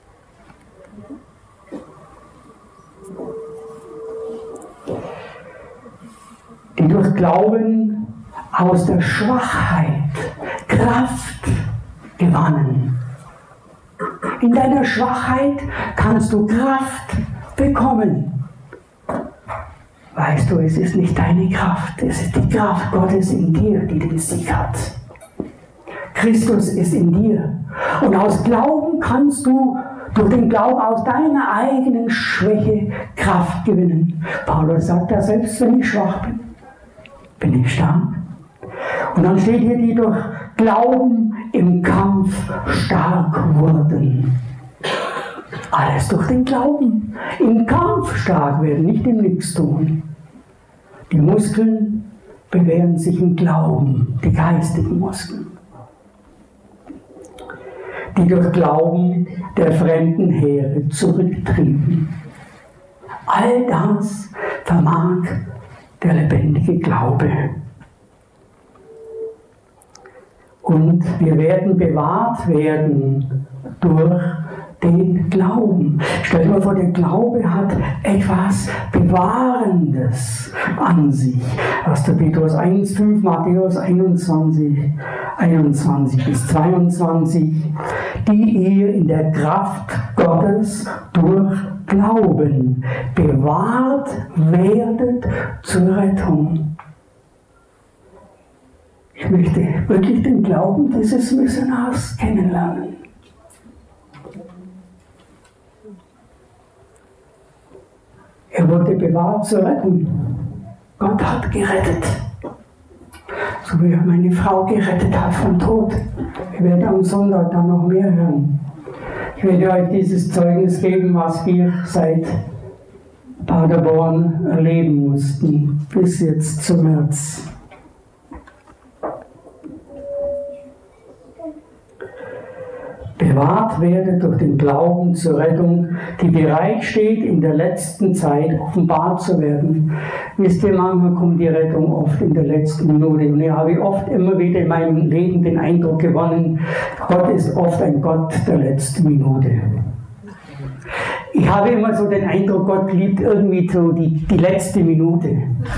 Die durch Glauben aus der Schwachheit Kraft gewannen. In deiner Schwachheit kannst du Kraft bekommen. Weißt du, es ist nicht deine Kraft, es ist die Kraft Gottes in dir, die den Sieg hat. Christus ist in dir. Und aus Glauben kannst du durch den Glauben aus deiner eigenen Schwäche Kraft gewinnen. Paulus sagt ja, selbst wenn ich schwach bin, bin ich stark. Und dann steht hier, die durch Glauben im Kampf stark wurden. Alles durch den Glauben. Im Kampf stark werden, nicht im Nichtstun. Die Muskeln bewähren sich im Glauben, die geistigen Muskeln. Die durch Glauben der fremden Heere zurücktrieben. All das vermag der lebendige Glaube. Und wir werden bewahrt werden durch den Glauben. Stell dir mal vor, der Glaube hat etwas Bewahrendes an sich. erster Petrus eins, fünf, Matthäus einundzwanzig, einundzwanzig bis zweiundzwanzig, die ihr in der Kraft Gottes durch Glauben bewahrt werdet zur Rettung. Ich möchte wirklich den Glauben dieses Missionars kennenlernen. Er wurde bewahrt zur Rettung. Gott hat gerettet. So wie er meine Frau gerettet hat vom Tod. Ich werde am Sonntag dann noch mehr hören. Ich werde euch dieses Zeugnis geben, was wir seit Paderborn erleben mussten, bis jetzt zum März. Bewahrt werde durch den Glauben zur Rettung, die bereit steht, in der letzten Zeit offenbart zu werden. Wisst ihr, manchmal kommt die Rettung oft in der letzten Minute. Und ich habe oft immer wieder in meinem Leben den Eindruck gewonnen, Gott ist oft ein Gott der letzten Minute. Ich habe immer so den Eindruck, Gott liebt irgendwie so die, die letzte Minute.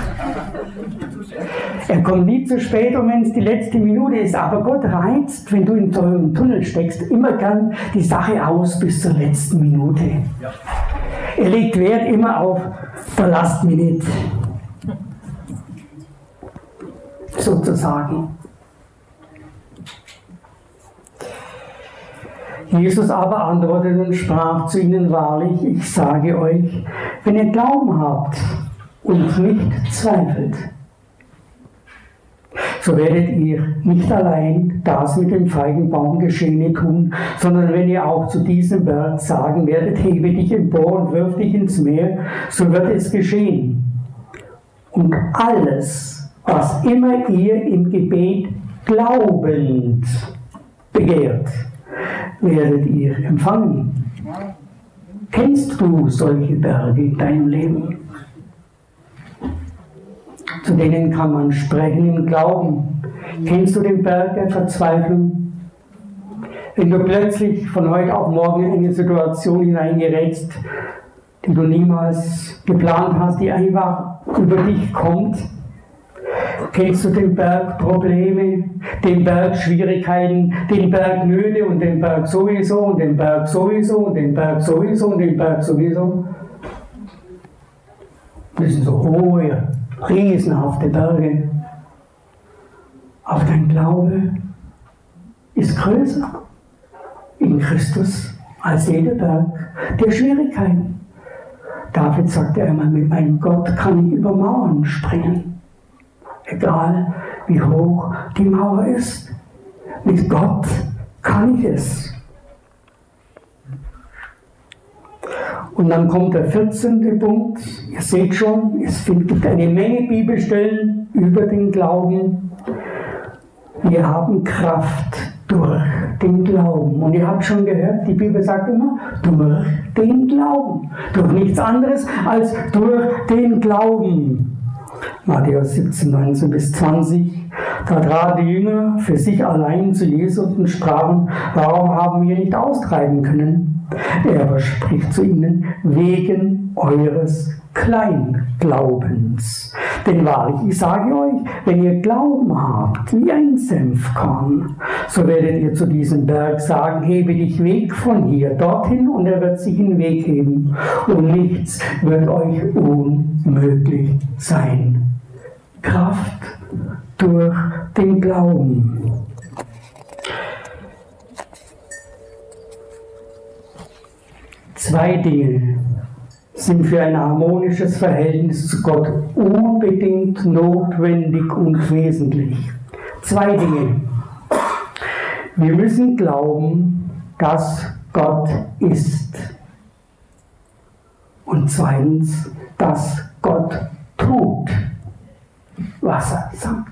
Er kommt nie zu spät, und wenn es die letzte Minute ist, aber Gott reizt, wenn du in so einem Tunnel steckst, immer gern die Sache aus bis zur letzten Minute. Ja. Er legt Wert immer auf, verlasst mich nicht. Sozusagen. Jesus aber antwortete und sprach zu ihnen: Wahrlich, ich sage euch, wenn ihr Glauben habt und nicht zweifelt, so werdet ihr nicht allein das mit dem Feigenbaum Geschehene tun, sondern wenn ihr auch zu diesem Berg sagen werdet, hebe dich empor und wirf dich ins Meer, so wird es geschehen. Und alles, was immer ihr im Gebet glaubend begehrt, werdet ihr empfangen. Kennst du solche Berge in deinem Leben? Zu denen kann man sprechen im Glauben. Kennst du den Berg der Verzweiflung? Wenn du plötzlich von heute auf morgen in eine Situation hineingerätst, die du niemals geplant hast, die einfach über dich kommt. Kennst du den Berg Probleme, den Berg Schwierigkeiten, den Berg Nöte und den Berg sowieso und den Berg sowieso und den Berg sowieso und den Berg sowieso? Das sind so hohe, riesenhafte Berge. Aber dein Glaube ist größer in Christus als jeder Berg der Schwierigkeiten. David sagte einmal, mit meinem Gott kann ich über Mauern springen. Egal wie hoch die Mauer ist, mit Gott kann ich es. Und dann kommt der vierzehnte Punkt. Ihr seht schon, es gibt eine Menge Bibelstellen über den Glauben. Wir haben Kraft durch den Glauben. Und ihr habt schon gehört, die Bibel sagt immer, durch den Glauben. Durch nichts anderes als durch den Glauben. Matthäus siebzehn, neunzehn bis zwanzig. Da traten die Jünger für sich allein zu Jesus und sprachen, warum haben wir nicht austreiben können? Er aber spricht zu ihnen, wegen eures Kleinglaubens. Denn wahrlich, ich sage euch, wenn ihr Glauben habt, wie ein Senfkorn, so werdet ihr zu diesem Berg sagen, hebe dich weg von hier dorthin, und er wird sich hinwegheben. Und nichts wird euch unmöglich sein. Kraft durch den Glauben. Zwei Dinge sind für ein harmonisches Verhältnis zu Gott unbedingt notwendig und wesentlich. Zwei Dinge. Wir müssen glauben, dass Gott ist. Und zweitens, dass Gott tut, was er sagt.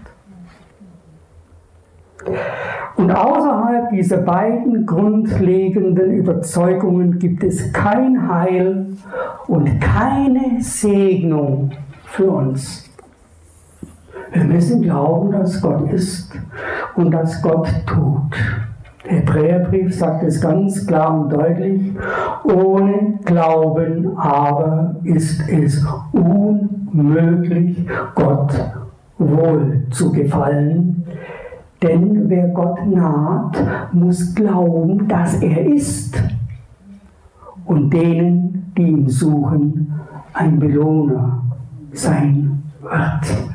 Und außerhalb dieser beiden grundlegenden Überzeugungen gibt es kein Heil und keine Segnung für uns. Wir müssen glauben, dass Gott ist und dass Gott tut. Der Hebräerbrief sagt es ganz klar und deutlich, ohne Glauben aber ist es unmöglich, Gott wohl zu gefallen. Denn wer Gott naht, muss glauben, dass er ist und denen, die ihn suchen, ein Belohner sein wird.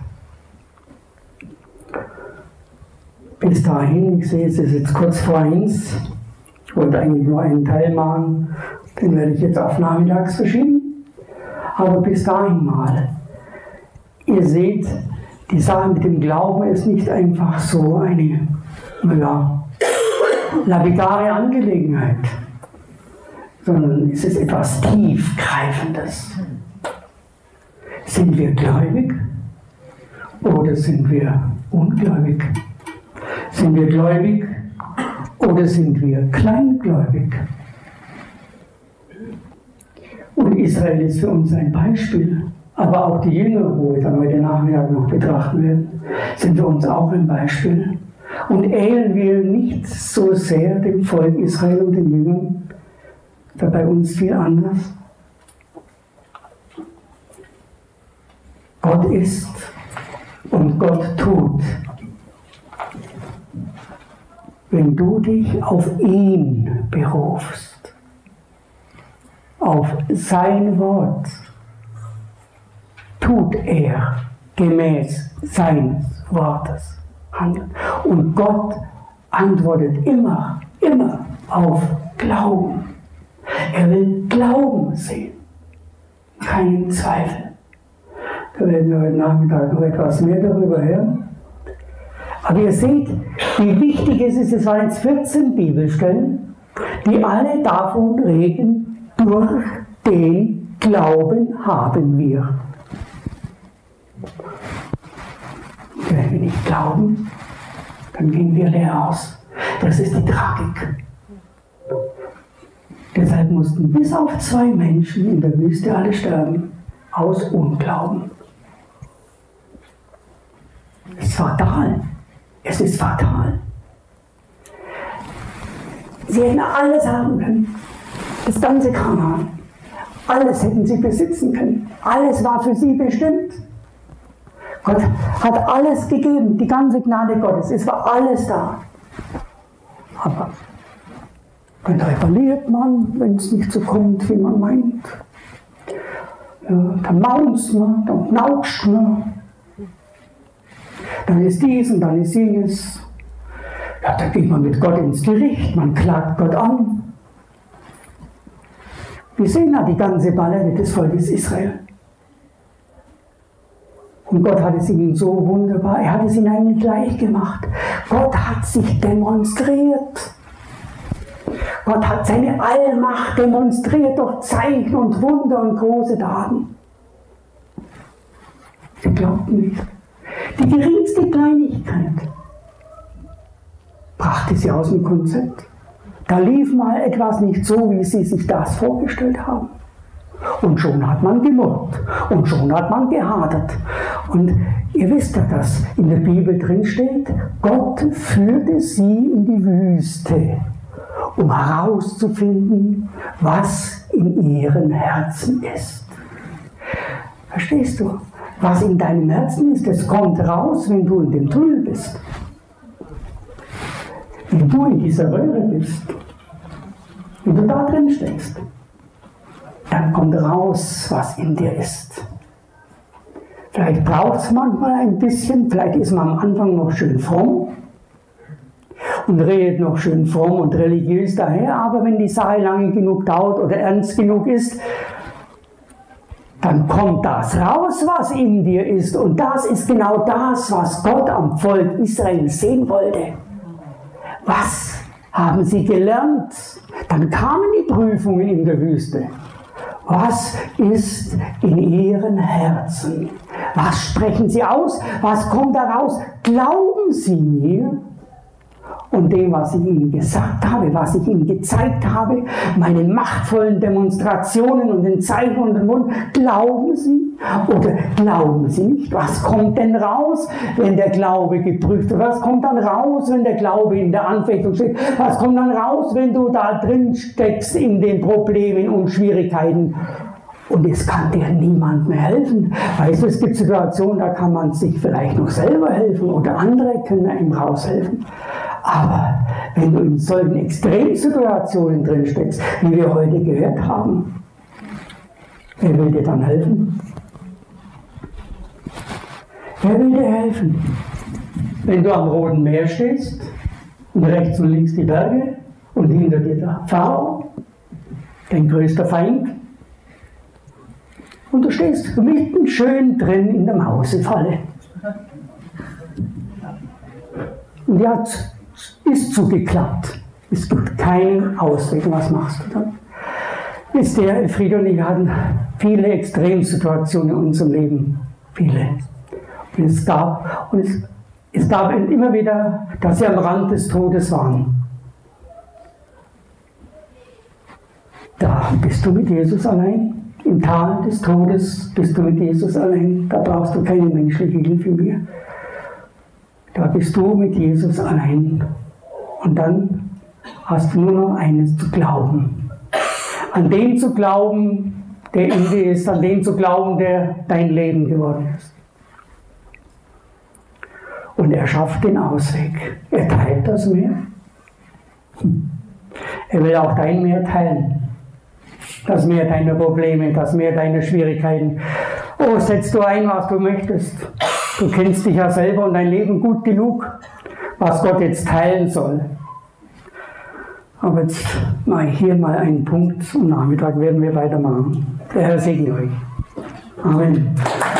Bis dahin, ich sehe, es ist jetzt kurz vor eins, ich wollte eigentlich nur einen Teil machen, den werde ich jetzt auf nachmittags verschieben, aber bis dahin mal. Ihr seht, die Sache mit dem Glauben ist nicht einfach so eine, naja, lapidare Angelegenheit, sondern es ist etwas Tiefgreifendes. Sind wir gläubig oder sind wir ungläubig? Sind wir gläubig oder sind wir kleingläubig? Und Israel ist für uns ein Beispiel. Aber auch die Jünger, wo wir dann heute Nachmittag noch betrachten werden, sind für uns auch ein Beispiel. Und ähneln wir nicht so sehr dem Volk Israel und den Jüngern, da bei uns viel anders. Gott ist und Gott tut. Wenn du dich auf ihn berufst, auf sein Wort, tut er gemäß seines Wortes handeln. Und Gott antwortet immer, immer auf Glauben. Er will Glauben sehen, keinen Zweifel. Da werden wir heute Nachmittag noch etwas mehr darüber hören. Aber ihr seht, wie wichtig es ist, es waren jetzt vierzehn Bibelstellen, die alle davon reden, durch den Glauben haben wir. Wenn wir nicht glauben, dann gehen wir leer aus. Das ist die Tragik. Deshalb mussten bis auf zwei Menschen in der Wüste alle sterben, aus Unglauben. Es ist fatal. Es ist fatal. Sie hätten alles haben können. Das ganze Kanaan. Alles hätten sie besitzen können. Alles war für sie bestimmt. Gott hat alles gegeben, die ganze Gnade Gottes. Es war alles da. Aber dann rebelliert man, wenn es nicht so kommt, wie man meint. Ja, dann maunzt man, dann knautscht man. Dann ist dies und dann ist jenes. Ja, da geht man mit Gott ins Gericht, man klagt Gott an. Wir sehen ja die ganze Palette des Volkes Israel. Und Gott hat es ihnen so wunderbar, er hat es ihnen eigentlich leicht gemacht. Gott hat sich demonstriert. Gott hat seine Allmacht demonstriert durch Zeichen und Wunder und große Taten. Sie glaubten nicht. Die geringste Kleinigkeit brachte sie aus dem Konzept. Da lief mal etwas nicht so, wie sie sich das vorgestellt haben. Und schon hat man gemurrt. Und schon hat man gehadert. Und ihr wisst ja, dass in der Bibel drin steht, Gott führte sie in die Wüste, um herauszufinden, was in ihren Herzen ist. Verstehst du? Was in deinem Herzen ist, das kommt raus, wenn du in dem Tunnel bist. Wenn du in dieser Röhre bist, wenn du da drin steckst, dann kommt raus, was in dir ist. Vielleicht braucht es manchmal ein bisschen, vielleicht ist man am Anfang noch schön fromm und redet noch schön fromm und religiös daher, aber wenn die Sache lange genug dauert oder ernst genug ist, dann kommt das raus, was in dir ist. Und das ist genau das, was Gott am Volk Israel sehen wollte. Was haben sie gelernt? Dann kamen die Prüfungen in der Wüste. Was ist in ihren Herzen? Was sprechen sie aus? Was kommt daraus? Glauben sie mir? Und dem, was ich ihnen gesagt habe, was ich ihnen gezeigt habe, meinen machtvollen Demonstrationen und den Zeichen und den Mund, glauben sie oder glauben sie nicht? Was kommt denn raus, wenn der Glaube geprüft wird? Was kommt dann raus, wenn der Glaube in der Anfechtung steht? Was kommt dann raus, wenn du da drin steckst in den Problemen und Schwierigkeiten? Und es kann dir niemand mehr helfen. Weißt du, es gibt Situationen, da kann man sich vielleicht noch selber helfen oder andere können einem raushelfen. Aber wenn du in solchen Extremsituationen drin steckst, wie wir heute gehört haben, wer will dir dann helfen? Wer will dir helfen? Wenn du am Roten Meer stehst und rechts und links die Berge und hinter dir der Pharao, dein größter Feind, und du stehst mitten schön drin in der Mausefalle. Und die hat, ist zugeklappt. Es gibt keinen Ausweg. Was machst du dann? Wisst ihr, Elfriede und ich hatten viele Extremsituationen in unserem Leben. Viele. Und es gab, und es, es gab immer wieder, dass sie am Rand des Todes waren. Da bist du mit Jesus allein. Im Tal des Todes bist du mit Jesus allein. Da brauchst du keine menschliche Hilfe mehr. Da bist du mit Jesus allein. Und dann hast du nur noch eines zu glauben. An den zu glauben, der in dir ist. An den zu glauben, der dein Leben geworden ist. Und er schafft den Ausweg. Er teilt das Meer. Er will auch dein Meer teilen. Das Meer deiner Probleme, das Meer deiner Schwierigkeiten. Oh, setz du ein, was du möchtest. Du kennst dich ja selber und dein Leben gut genug, was Gott jetzt teilen soll. Aber jetzt mache ich hier mal einen Punkt und Nachmittag werden wir weitermachen. Der Herr segne euch. Amen.